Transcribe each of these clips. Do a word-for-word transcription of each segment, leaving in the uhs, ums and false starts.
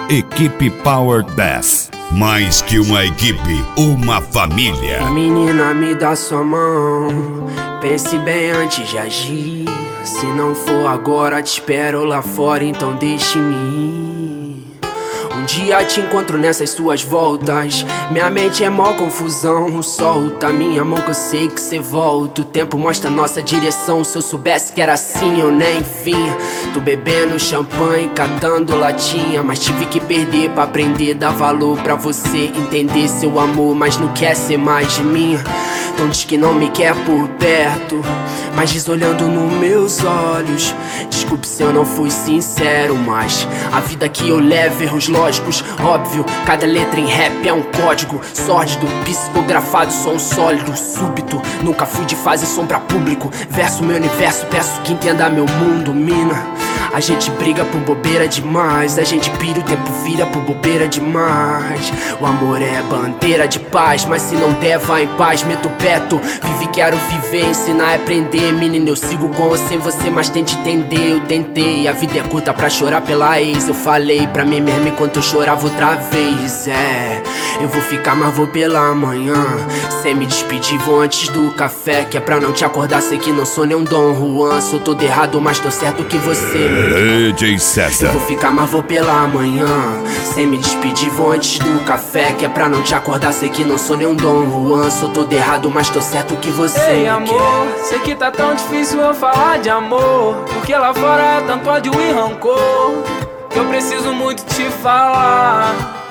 Equipe Power dez. Mais que uma equipe, uma família. Menina, me dá sua mão. Pense bem antes de agir. Se não for agora, te espero lá fora, então deixe-me ir. Um dia te encontro nessas suas voltas. Minha mente é mó confusão. Solta minha mão que eu sei que cê volta. O tempo mostra nossa direção. Se eu soubesse que era assim, eu nem vinha. Tô bebendo champanhe, catando latinha, mas tive que perder pra aprender. Dar valor pra você entender seu amor, mas não quer ser mais de mim. Então diz que não me quer por perto, mas diz olhando nos meus olhos. Desculpe se eu não fui sincero, mas a vida que eu levo, erros lógicos, óbvio. Cada letra em rap é um código sórdido, psicografado, som sólido, súbito. Nunca fui de fazer som pra público. Verso meu universo, peço que entenda meu mundo, mina. A gente briga por bobeira demais, a gente pira, o tempo vira por bobeira demais. O amor é bandeira de paz, mas se não der, vai em paz. Meto o peto, vive, quero viver, ensinar é aprender. Menina, eu sigo com ou sem você, mas tente entender. Eu tentei, a vida é curta pra chorar pela ex. Eu falei pra mim mesmo enquanto eu chorava outra vez. É, eu vou ficar, mas vou pela manhã. Sem me despedir, vou antes do café, que é pra não te acordar, sei que não sou nem um Dom Juan. Sou todo errado, mas tô certo que você. D J César. Eu vou ficar, mas vou pela manhã. Sem me despedir, vou antes do café, que é pra não te acordar, sei que não sou nem um Dom Juan. Sou todo errado, mas tô certo que você. Ei, amor, sei que tá tão difícil eu falar de amor, porque lá fora é tanto ódio e rancor, que eu preciso muito te falar.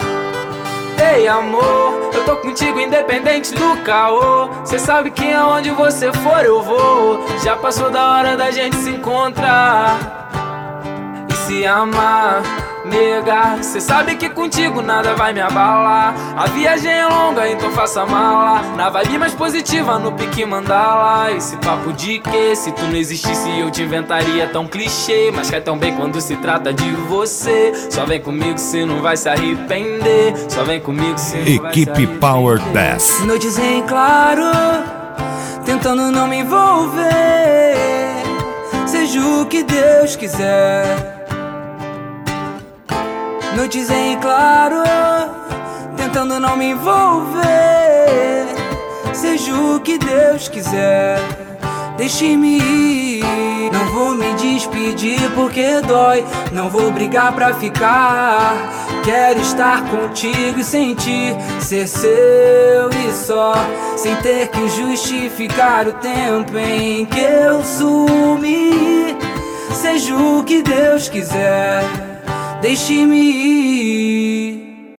Ei, amor, eu tô contigo independente do caô. Cê sabe que aonde você for eu vou. Já passou da hora da gente se encontrar e se amar, nega. Cê sabe que contigo nada vai me abalar. A viagem é longa, então faça mala. Na vibe mais positiva, no pique mandala. Esse papo de que se tu não existisse eu te inventaria tão clichê, mas cai tão bem quando se trata de você. Só vem comigo, cê não vai se arrepender. Só vem comigo, cê não vai se arrepender. Equipe Power dez. Noites em claro, tentando não me envolver. Seja o que Deus quiser. Noites em claro, tentando não me envolver. Seja o que Deus quiser, deixe-me ir. Não vou me despedir porque dói. Não vou brigar pra ficar. Quero estar contigo e sentir ser seu e só, sem ter que justificar o tempo em que eu sumi. Seja o que Deus quiser, deixe-me ir.